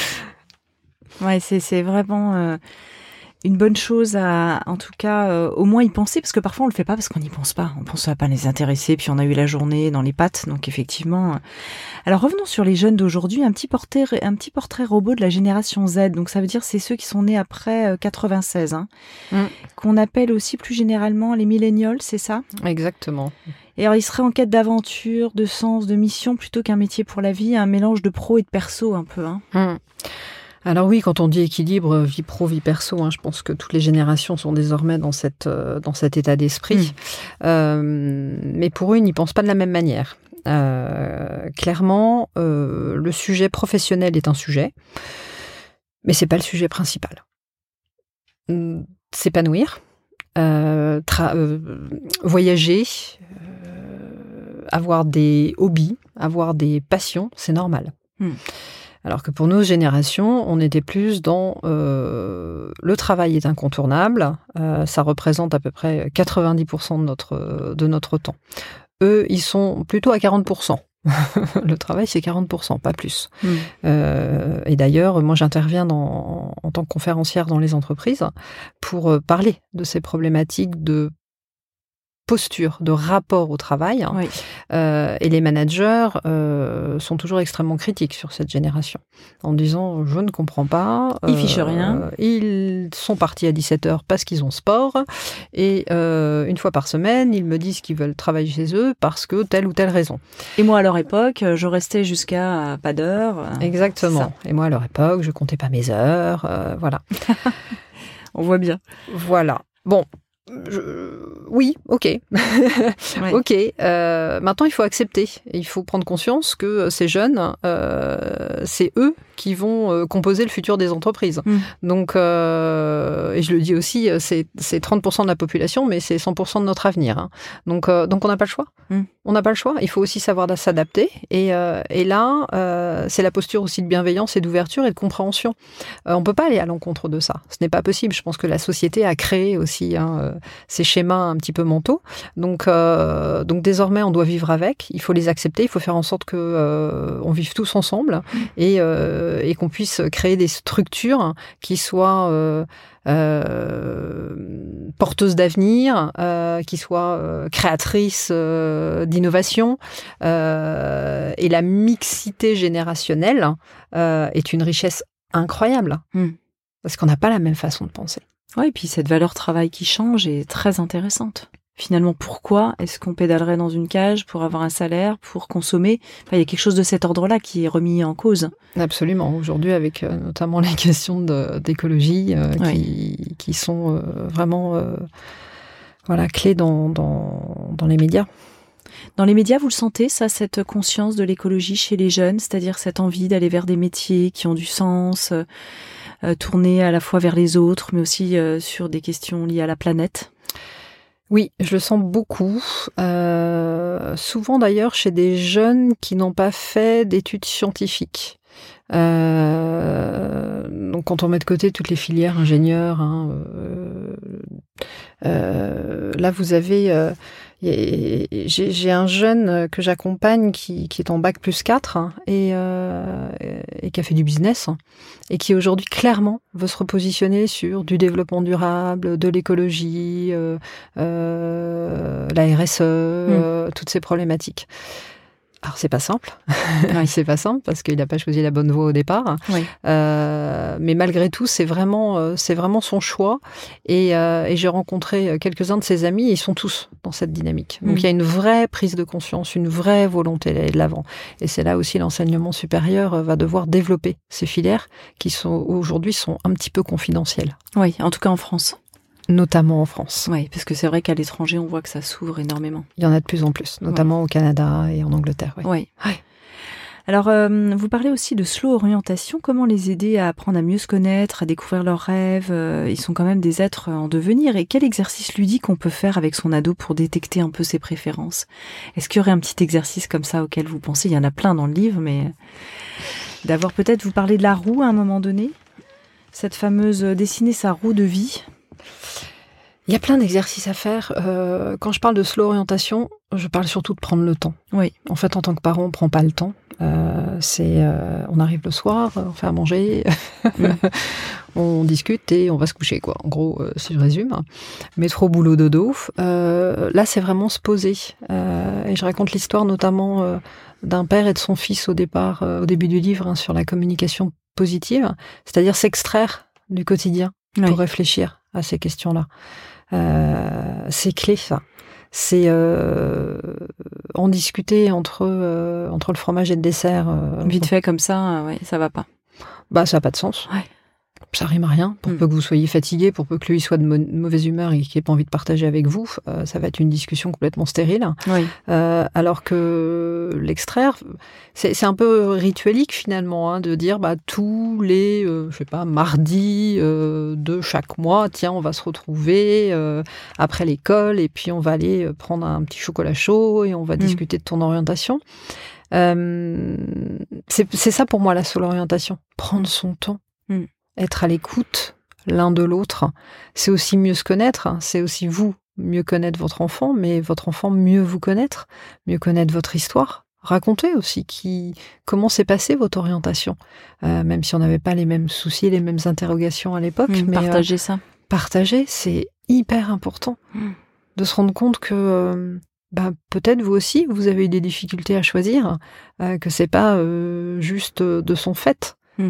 Ouais, c'est, c'est vraiment euh, une bonne chose à, en tout cas, euh, au moins y penser, parce que parfois on le fait pas parce qu'on n'y pense pas. On pense à pas les intéresser, puis on a eu la journée dans les pattes, donc effectivement. Alors revenons sur les jeunes d'aujourd'hui, un petit portrait, un petit portrait robot de la génération Z. Donc ça veut dire c'est ceux qui sont nés après quatre-vingt-seize, hein, mm. qu'on appelle aussi plus généralement les millennials, c'est ça ? Exactement. Et alors, il serait en quête d'aventure, de sens, de mission, plutôt qu'un métier pour la vie, un mélange de pro et de perso un peu. Hein. Mmh. Alors oui, quand on dit équilibre, vie pro, vie perso, hein, je pense que toutes les générations sont désormais dans, cette, euh, dans cet état d'esprit. Mmh. Euh, mais pour eux, ils n'y pensent pas de la même manière. Euh, clairement, euh, le sujet professionnel est un sujet, mais c'est pas le sujet principal. S'épanouir, euh, tra- euh, voyager, euh, avoir des hobbies, avoir des passions, c'est normal. Mmh. Alors que pour nos générations, on était plus dans euh, le travail est incontournable, euh, ça représente à peu près quatre-vingt-dix pour cent de notre, de notre temps. Eux, ils sont plutôt à quarante pour cent. Le travail, c'est quarante pour cent, pas plus. Mmh. Euh, et d'ailleurs, moi, j'interviens dans, en tant que conférencière dans les entreprises pour parler de ces problématiques de posture, de rapport au travail. Oui. Euh, et les managers euh, sont toujours extrêmement critiques sur cette génération, en disant « je ne comprends pas ». Ils euh, fichent rien. Ils sont partis à dix-sept heures parce qu'ils ont sport, et euh, une fois par semaine, ils me disent qu'ils veulent travailler chez eux parce que telle ou telle raison. Et moi, à leur époque, je restais jusqu'à pas d'heure. Exactement. Et moi, à leur époque, je comptais pas mes heures. Euh, voilà. On voit bien. Voilà. Bon. Je... Oui, ok. Ouais. Ok. Euh, maintenant, il faut accepter. Il faut prendre conscience que ces jeunes, euh, c'est eux qui vont euh, composer le futur des entreprises. Mm. Donc, euh, et je le dis aussi, c'est, c'est trente pour cent de la population, mais c'est cent pour cent de notre avenir. Hein. Donc, euh, donc, on n'a pas le choix. Mm. On n'a pas le choix. Il faut aussi savoir s'adapter. Et, euh, et là, euh, c'est la posture aussi de bienveillance et d'ouverture et de compréhension. Euh, on peut pas aller à l'encontre de ça. Ce n'est pas possible. Je pense que la société a créé aussi hein, ces schémas un petit peu mentaux. Donc, euh, donc désormais, on doit vivre avec. Il faut les accepter. Il faut faire en sorte que euh, on vive tous ensemble et, euh, et qu'on puisse créer des structures qui soient euh, euh, porteuses d'avenir, euh, qui soient euh, créatrices euh, d'innovation. Euh, et la mixité générationnelle euh, est une richesse incroyable. Mmh. Parce qu'on n'a pas la même façon de penser. Oui, et puis cette valeur travail qui change est très intéressante. Finalement, pourquoi est-ce qu'on pédalerait dans une cage pour avoir un salaire, pour consommer ? Enfin, il y a quelque chose de cet ordre-là qui est remis en cause. Absolument. Aujourd'hui, avec euh, notamment les questions de, d'écologie euh, oui. qui, qui sont euh, vraiment euh, voilà, clés dans, dans, dans les médias. Dans les médias, vous le sentez, ça, cette conscience de l'écologie chez les jeunes, c'est-à-dire cette envie d'aller vers des métiers qui ont du sens, euh, tournés à la fois vers les autres, mais aussi euh, sur des questions liées à la planète ? Oui, je le sens beaucoup. Euh, souvent d'ailleurs chez des jeunes qui n'ont pas fait d'études scientifiques. Euh, donc quand on met de côté toutes les filières ingénieurs, hein, euh, euh, là vous avez... Euh, J'ai, j'ai un jeune que j'accompagne qui, qui est en bac plus quatre hein, et, euh, et qui a fait du business hein, et qui aujourd'hui clairement veut se repositionner sur du développement durable, de l'écologie, euh, euh, la R S E, mmh. euh, toutes ces problématiques. Alors c'est pas simple, oui. c'est pas simple parce qu'il n'a pas choisi la bonne voie au départ. Oui. Euh, mais malgré tout, c'est vraiment, euh, c'est vraiment son choix. Et, euh, et j'ai rencontré quelques-uns de ses amis. Et ils sont tous dans cette dynamique. Donc mmh. il y a une vraie prise de conscience, une vraie volonté d'aller de l'avant. Et c'est là aussi l'enseignement supérieur va devoir développer ces filières qui sont aujourd'hui sont un petit peu confidentielles. Oui, en tout cas en France. Notamment en France. Oui, parce que c'est vrai qu'à l'étranger, on voit que ça s'ouvre énormément. Il y en a de plus en plus, notamment ouais. au Canada et en Angleterre. Oui. oui. Ouais. Alors, euh, vous parlez aussi de slow orientation. Comment les aider à apprendre à mieux se connaître, à découvrir leurs rêves? euh, Ils sont quand même des êtres en devenir. Et quel exercice ludique on peut faire avec son ado pour détecter un peu ses préférences? Est-ce qu'il y aurait un petit exercice comme ça auquel vous pensez? Il y en a plein dans le livre, mais d'avoir peut-être vous parler de la roue à un moment donné, cette fameuse euh, dessiner sa roue de vie. Il y a plein d'exercices à faire. Euh, quand je parle de slow orientation, je parle surtout de prendre le temps. Oui. En fait, en tant que parent, on prend pas le temps. Euh, c'est, euh, on arrive le soir, on fait à manger, mm. on discute et on va se coucher, quoi. En gros, euh, si je résume. Métro, boulot, dodo. Euh, là, c'est vraiment se poser. Euh, et je raconte l'histoire notamment euh, d'un père et de son fils au départ, euh, au début du livre, hein, sur la communication positive, c'est-à-dire s'extraire du quotidien oui. pour réfléchir à ces questions-là. Euh, c'est clé, ça. C'est euh, en discuter entre euh, entre le fromage et le dessert. Euh, Vite fait comme ça, euh, ouais, ça va pas. Bah, ça n'a pas de sens. Ouais. Ça rime à rien. Pour mm. peu que vous soyez fatigué, pour peu que lui soit de, mo- de mauvaise humeur et qu'il n'ait pas envie de partager avec vous, euh, ça va être une discussion complètement stérile. Oui. Euh, alors que l'extraire, c'est, c'est un peu rituelique finalement, hein, de dire bah, tous les, euh, je sais pas, mardis euh, de chaque mois, tiens, on va se retrouver euh, après l'école et puis on va aller prendre un petit chocolat chaud et on va mm. discuter de ton orientation. Euh, c'est, c'est ça pour moi la seule orientation. Prendre son temps. Mm. Être à l'écoute l'un de l'autre, c'est aussi mieux se connaître, c'est aussi vous mieux connaître votre enfant, mais votre enfant mieux vous connaître, mieux connaître votre histoire. Racontez aussi qui, comment s'est passée votre orientation, euh, même si on n'avait pas les mêmes soucis, les mêmes interrogations à l'époque. Mmh, mais partager euh, ça. Partager, c'est hyper important mmh. de se rendre compte que euh, bah, peut-être vous aussi, vous avez eu des difficultés à choisir, euh, que c'est pas euh, juste de son fait. Mmh.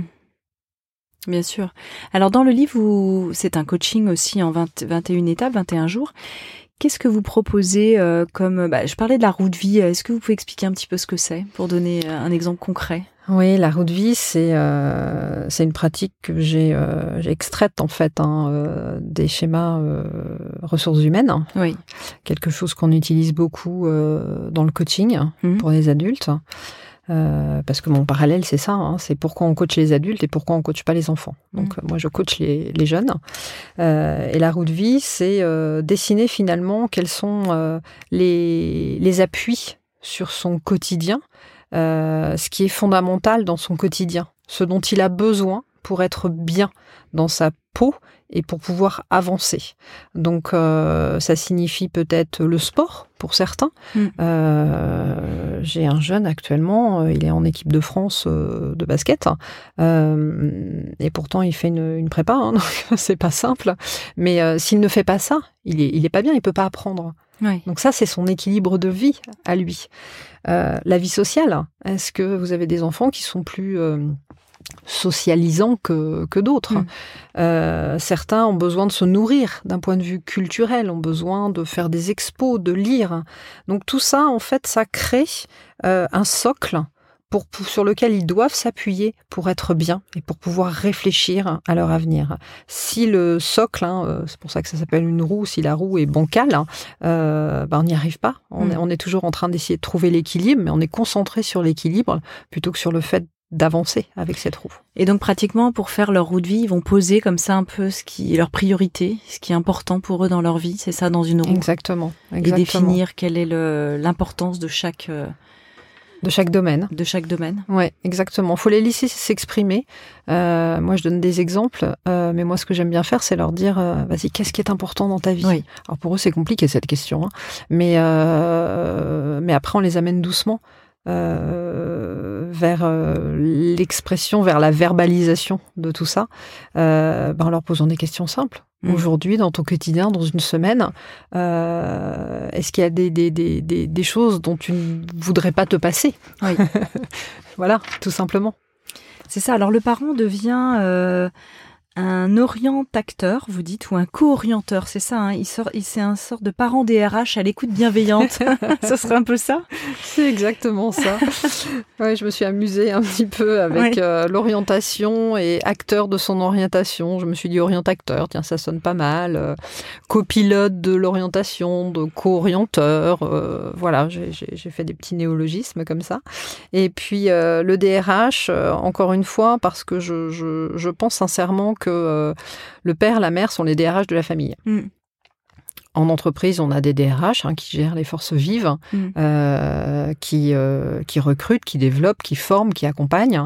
Bien sûr. Alors dans le livre, vous, c'est un coaching aussi en vingt, vingt et une étapes, vingt et un jours. Qu'est-ce que vous proposez euh, comme... Bah, je parlais de la roue de vie. Est-ce que vous pouvez expliquer un petit peu ce que c'est pour donner un exemple concret? Oui, la roue de vie, c'est euh, c'est une pratique que j'ai, euh, j'ai extraite en fait hein, euh, des schémas euh, ressources humaines. Oui. Quelque chose qu'on utilise beaucoup euh, dans le coaching mmh. pour les adultes. Euh, parce que mon parallèle, c'est ça, hein, c'est pourquoi on coach les adultes et pourquoi on coach pas les enfants. Donc, mmh. moi, je coach les, les jeunes. Euh, et la roue de vie, c'est euh, dessiner finalement quels sont euh, les, les appuis sur son quotidien, euh, ce qui est fondamental dans son quotidien, ce dont il a besoin pour être bien dans sa peau et pour pouvoir avancer. Donc, euh, ça signifie peut-être le sport pour certains. Mm. Euh, j'ai un jeune actuellement, il est en équipe de France euh, de basket, euh, et pourtant il fait une, une prépa, hein, donc c'est pas simple. Mais euh, s'il ne fait pas ça, il est, il est pas bien, il peut pas apprendre. Oui. Donc ça, c'est son équilibre de vie à lui. Euh, la vie sociale, est-ce que vous avez des enfants qui sont plus euh, socialisants que, que d'autres? mmh. euh, Certains ont besoin de se nourrir d'un point de vue culturel, ont besoin de faire des expos, de lire. Donc tout ça, en fait, ça crée euh, un socle Pour, pour, sur lequel ils doivent s'appuyer pour être bien et pour pouvoir réfléchir à leur avenir. Si le socle, hein, euh, c'est pour ça que ça s'appelle une roue, si la roue est bancale, hein, euh, ben on n'y arrive pas. On, mmh. est, on est toujours en train d'essayer de trouver l'équilibre, mais on est concentré sur l'équilibre plutôt que sur le fait d'avancer avec cette roue. Et donc pratiquement pour faire leur roue de vie, ils vont poser comme ça un peu ce qui est leur priorité, ce qui est important pour eux dans leur vie, c'est ça dans une roue. Exactement. exactement. Et définir quelle est le, l'importance de chaque... Euh, De chaque domaine. De chaque domaine. Ouais, exactement. Faut les laisser s'exprimer. Euh, moi, je donne des exemples, euh, mais moi, ce que j'aime bien faire, c'est leur dire, euh, vas-y, qu'est-ce qui est important dans ta vie? Oui. Alors pour eux, c'est compliqué cette question, hein. mais euh, mais après, on les amène doucement euh, vers euh, l'expression, vers la verbalisation de tout ça, euh, ben, en leur posant des questions simples. Mmh. Aujourd'hui, dans ton quotidien, dans une semaine, euh, est-ce qu'il y a des, des, des, des, des choses dont tu ne voudrais pas te passer? Oui. Voilà, tout simplement. C'est ça. Alors, le parent devient euh, Un orientacteur, vous dites, ou un co-orienteur, c'est ça, hein, il sort, il, c'est un sort de parent D R H à l'écoute bienveillante. Ce serait un peu ça? C'est exactement ça. Ouais, je me suis amusée un petit peu avec ouais. euh, l'orientation et acteur de son orientation. Je me suis dit orientacteur, tiens, ça sonne pas mal. Euh, copilote de l'orientation, de co-orienteur. Euh, voilà, j'ai, j'ai, j'ai fait des petits néologismes comme ça. Et puis euh, le D R H, euh, encore une fois, parce que je, je, je pense sincèrement que euh, le père, la mère sont les D R H de la famille. Mm. En entreprise, on a des D R H hein, qui gèrent les forces vives, mm. euh, qui, euh, qui recrutent, qui développent, qui forment, qui accompagnent.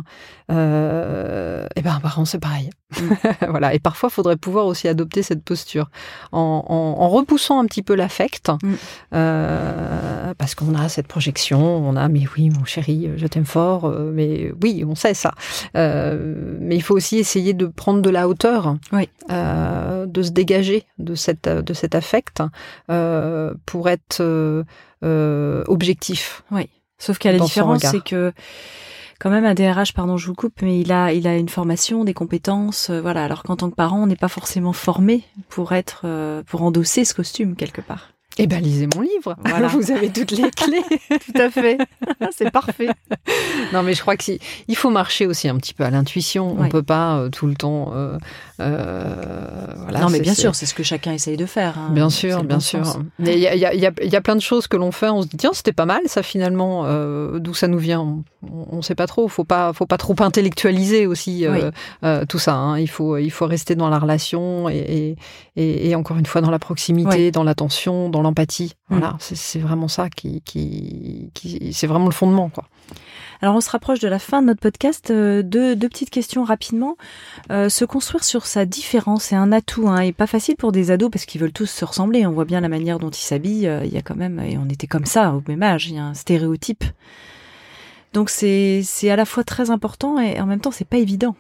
Euh, et ben, par contre, c'est pareil. Mm. Voilà. Et parfois, il faudrait pouvoir aussi adopter cette posture en, en, en repoussant un petit peu l'affect, mm. euh, parce qu'on a cette projection, on a, mais oui, mon chéri, je t'aime fort, euh, mais oui, on sait ça. Euh, mais il faut aussi essayer de prendre de la hauteur, oui. euh, de se dégager de, cette, de cet affect euh, pour être euh, euh, objectif. Oui, sauf qu'à la différence, c'est que quand même un D R H, pardon, je vous coupe, mais il a, il a une formation, des compétences, euh, voilà. Alors qu'en tant que parent, on n'est pas forcément formé pour être, euh, pour endosser ce costume quelque part. Eh bien, lisez mon livre. Voilà. Vous avez toutes les clés. Tout à fait. C'est parfait. Non, mais je crois que si, il faut marcher aussi un petit peu à l'intuition. Ouais. On peut pas euh, tout le temps. Euh, euh, voilà, non, mais c'est, bien c'est... sûr, c'est ce que chacun essaye de faire. Hein. Bien sûr, bien bon sûr. Sens. Mais il y a, y a, y a, y a plein de choses que l'on fait. On se dit tiens, c'était pas mal, ça finalement. Euh, d'où ça nous vient, on ne sait pas trop. Faut pas, faut pas trop intellectualiser aussi euh, oui. euh, tout ça. Hein. Il faut, il faut rester dans la relation et, et, et encore une fois dans la proximité, oui. dans l'attention, dans l'empathie. Voilà, mmh. c'est, c'est vraiment ça qui, qui, qui, c'est vraiment le fondement, quoi. Alors, on se rapproche de la fin de notre podcast. Euh, deux, deux petites questions rapidement. Euh, se construire sur sa différence, c'est un atout, hein, et pas facile pour des ados parce qu'ils veulent tous se ressembler. On voit bien la manière dont ils s'habillent. Il y a quand même, et on était comme ça au même âge. Il y a un stéréotype. Donc, c'est, c'est à la fois très important et en même temps, c'est pas évident.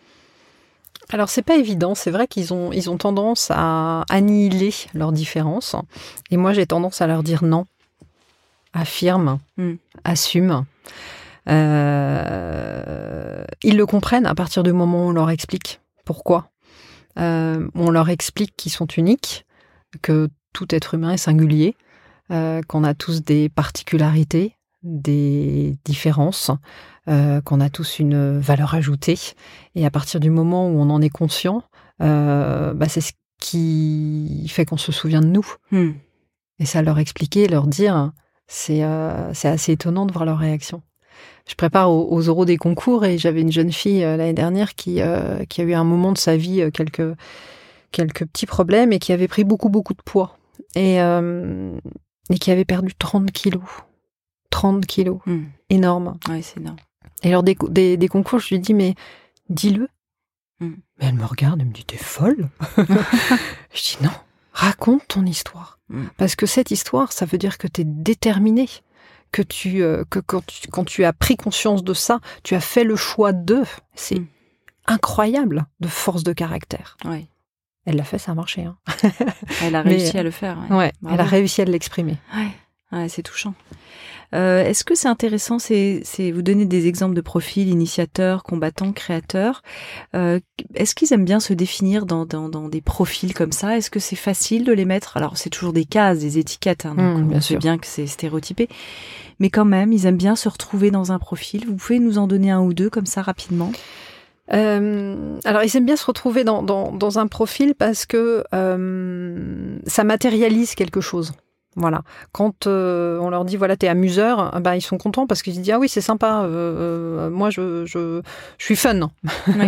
Alors, c'est pas évident. C'est vrai qu'ils ont, ils ont tendance à annihiler leurs différences. Et moi, j'ai tendance à leur dire non. Affirme, mm. assume. Euh, ils le comprennent à partir du moment où on leur explique pourquoi. Euh, on leur explique qu'ils sont uniques, que tout être humain est singulier, euh, qu'on a tous des particularités, des différences, euh, qu'on a tous une valeur ajoutée. Et à partir du moment où on en est conscient, euh, bah c'est ce qui fait qu'on se souvient de nous. Hmm. Et ça, leur expliquer, leur dire, c'est, euh, c'est assez étonnant de voir leur réaction. Je prépare aux, aux oraux des concours et j'avais une jeune fille euh, l'année dernière qui, euh, qui a eu à un moment de sa vie euh, quelques, quelques petits problèmes et qui avait pris beaucoup, beaucoup de poids. Et, euh, et qui avait perdu trente kilos. trente kilos. Mmh. Énorme. Oui, c'est énorme. Et lors des, des, des concours, je lui dis, mais dis-le. Mmh. Mais elle me regarde, elle me dit, t'es folle. Je dis, non, raconte ton histoire. Mmh. Parce que cette histoire, ça veut dire que t'es déterminée. Que tu, euh, que quand tu, quand tu as pris conscience de ça, tu as fait le choix de. C'est mmh. incroyable de force de caractère. Oui. Elle l'a fait, ça a marché. Hein. Elle a réussi Mais, à le faire. Ouais. Ouais, elle a réussi à l'exprimer. Ouais. Ouais, c'est touchant. Euh, est-ce que c'est intéressant, c'est, c'est vous donner des exemples de profils, initiateurs, combattants, créateurs. Euh, est-ce qu'ils aiment bien se définir dans, dans, dans des profils comme ça? Est-ce que c'est facile de les mettre? Alors, c'est toujours des cases, des étiquettes, hein, donc mmh, bien on sûr. sait bien que c'est stéréotypé. Mais quand même, ils aiment bien se retrouver dans un profil. Vous pouvez nous en donner un ou deux comme ça rapidement? Euh, alors, ils aiment bien se retrouver dans, dans, dans un profil parce que euh, ça matérialise quelque chose. Voilà. Quand euh, on leur dit voilà t'es amuseur, bah ils sont contents parce qu'ils se disent ah oui c'est sympa. Euh, euh, moi je je je suis fun. Oui.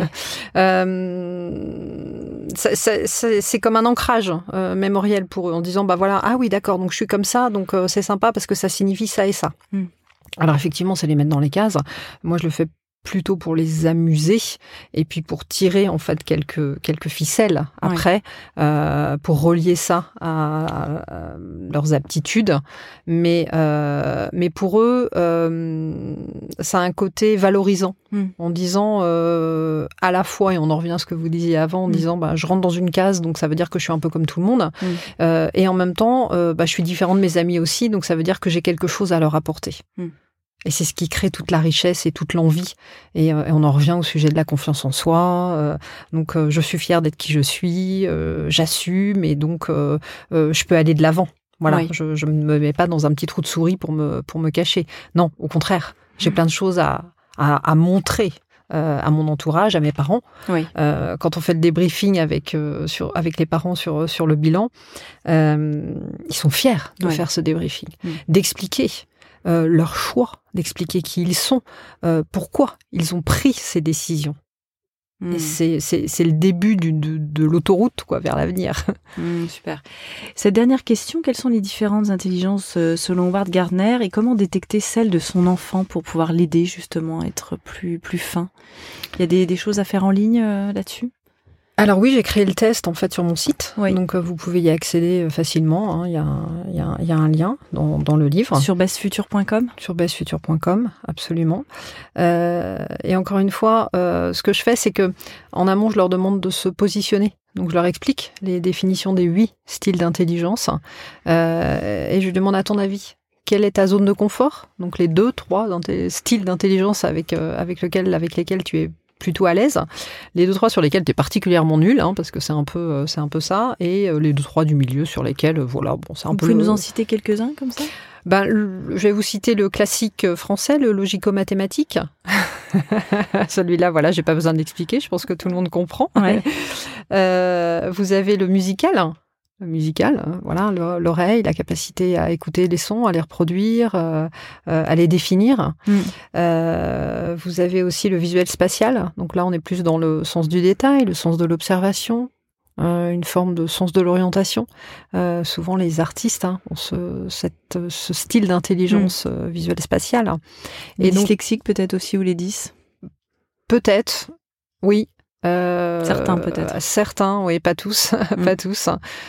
euh, c'est, c'est, c'est, c'est comme un ancrage euh, mémoriel pour eux en disant bah voilà ah oui d'accord donc je suis comme ça donc euh, c'est sympa parce que ça signifie ça et ça. Mm. Alors effectivement c'est les mettre dans les cases. Moi je le fais plutôt pour les amuser et puis pour tirer en fait quelques quelques ficelles après oui. euh, pour relier ça à, à leurs aptitudes mais euh, mais pour eux euh, ça a un côté valorisant mm. en disant euh, à la fois et on en revient à ce que vous disiez avant en mm. disant bah je rentre dans une case donc ça veut dire que je suis un peu comme tout le monde mm. euh, et en même temps euh, bah je suis différent de mes amis aussi donc ça veut dire que j'ai quelque chose à leur apporter. Mm. Et c'est ce qui crée toute la richesse et toute l'envie. Et, euh, et on en revient au sujet de la confiance en soi. Euh, donc, euh, je suis fière d'être qui je suis, euh, j'assume, et donc euh, euh, je peux aller de l'avant. Voilà, oui. je, je me mets pas dans un petit trou de souris pour me pour me cacher. Non, au contraire, j'ai mmh. plein de choses à à, à montrer. Euh, à mon entourage, à mes parents. Oui. Euh, quand on fait le débriefing avec euh, sur avec les parents sur sur le bilan, euh, ils sont fiers de oui. faire ce débriefing, mmh. d'expliquer euh, leur choix, d'expliquer qui ils sont, euh, pourquoi ils ont pris ces décisions. Mmh. Et c'est, c'est, c'est le début du, de, de l'autoroute quoi, vers l'avenir. Mmh, super. Cette dernière question, quelles sont les différentes intelligences euh, selon Howard Gardner et comment détecter celle de son enfant pour pouvoir l'aider justement à être plus, plus fin ? Il y a des, des choses à faire en ligne euh, là-dessus ? Alors oui, j'ai créé le test en fait sur mon site, oui. donc euh, vous pouvez y accéder facilement. Hein. Il y a, il y a, il y a un lien dans, dans le livre. Sur best future point com. Sur best future point com, absolument. Euh, et encore une fois, euh, ce que je fais, c'est que en amont, je leur demande de se positionner. Donc je leur explique les définitions des huit styles d'intelligence euh, et je lui demande à ton avis. Quelle est ta zone de confort ? Donc les deux, trois styles d'intelligence avec euh, avec lequel, avec lesquels tu es plutôt à l'aise, les deux trois sur lesquels tu es particulièrement nul, hein, parce que c'est un peu euh, c'est un peu ça, et euh, les deux trois du milieu sur lesquels euh, voilà bon c'est un Vous peu. Vous pouvez le... nous en citer quelques-uns comme ça ? Ben, je vais vous citer le classique français, le logico-mathématique. Celui-là, voilà, j'ai pas besoin d'expliquer, je pense que tout le monde comprend. Ouais. euh, vous avez le musical. Le musical, voilà, l'oreille, la capacité à écouter les sons, à les reproduire, euh, à les définir. Mm. Euh, vous avez aussi le visuel spatial. Donc là, on est plus dans le sens du détail, le sens de l'observation, euh, une forme de sens de l'orientation. Euh, souvent, les artistes hein, ont ce, cette, ce style d'intelligence mm. euh, visuelle spatiale. Les Et dyslexiques donc, peut-être aussi, ou les dys ? Peut-être, oui. Euh, certains peut-être. Certains, oui, pas tous, mmh. pas tous.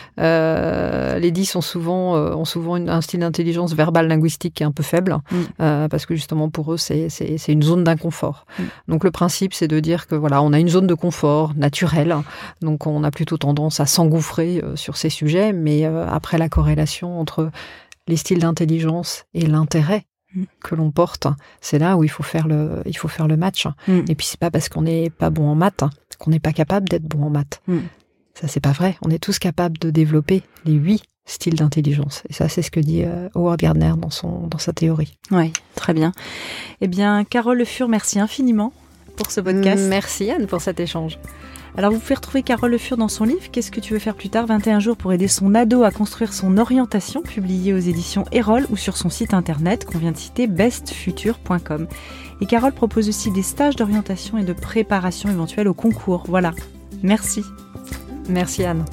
Euh, les dys sont souvent, euh, ont souvent une, un style d'intelligence verbale linguistique qui est un peu faible, mmh. euh, parce que justement pour eux c'est c'est, c'est une zone d'inconfort. Mmh. Donc le principe c'est de dire que voilà, on a une zone de confort naturelle, donc on a plutôt tendance à s'engouffrer euh, sur ces sujets, mais euh, après la corrélation entre les styles d'intelligence et l'intérêt que l'on porte, c'est là où il faut faire le, il faut faire le match. Mm. Et puis c'est pas parce qu'on n'est pas bon en maths qu'on n'est pas capable d'être bon en maths. Mm. Ça c'est pas vrai. On est tous capables de développer les huit styles d'intelligence. Et ça c'est ce que dit euh, Howard Gardner dans son, dans sa théorie. Oui, très bien. Eh bien, Carole Le Fur, merci infiniment pour ce podcast. Merci Anne pour cet échange. Alors vous pouvez retrouver Carole Le Fur dans son livre « Qu'est-ce que tu veux faire plus tard ? vingt et un jours pour aider son ado à construire son orientation » publié aux éditions Erol ou sur son site internet qu'on vient de citer best future point com. Et Carole propose aussi des stages d'orientation et de préparation éventuelle au concours. Voilà. Merci. Merci Anne.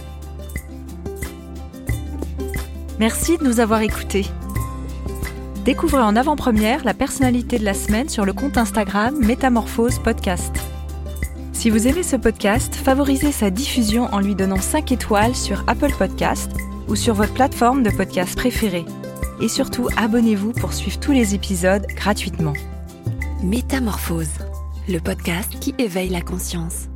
Merci de nous avoir écoutés. Découvrez en avant-première la personnalité de la semaine sur le compte Instagram Métamorphose Podcast. Si vous aimez ce podcast, favorisez sa diffusion en lui donnant cinq étoiles sur Apple Podcasts ou sur votre plateforme de podcast préférée. Et surtout, abonnez-vous pour suivre tous les épisodes gratuitement. Métamorphose, le podcast qui éveille la conscience.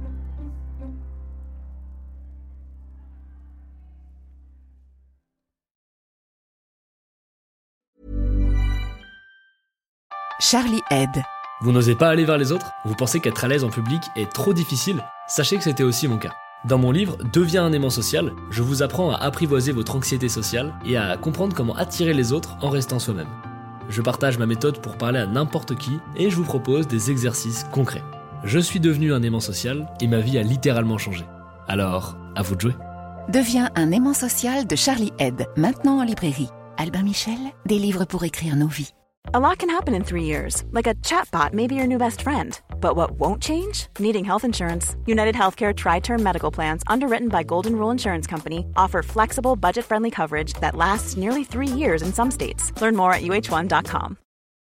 Charlie aide. Vous n'osez pas aller vers les autres ? Vous pensez qu'être à l'aise en public est trop difficile ? Sachez que c'était aussi mon cas. Dans mon livre « Deviens un aimant social », je vous apprends à apprivoiser votre anxiété sociale et à comprendre comment attirer les autres en restant soi-même. Je partage ma méthode pour parler à n'importe qui et je vous propose des exercices concrets. Je suis devenu un aimant social et ma vie a littéralement changé. Alors, à vous de jouer. Deviens un aimant social de Charlie aide, maintenant en librairie. Albin Michel, des livres pour écrire nos vies. A lot can happen in three years, like a chatbot may be your new best friend. But what won't change? Needing health insurance. United Healthcare Tri-Term Medical Plans, underwritten by Golden Rule Insurance Company, offer flexible, budget-friendly coverage that lasts nearly three years in some states. Learn more at U H one dot com.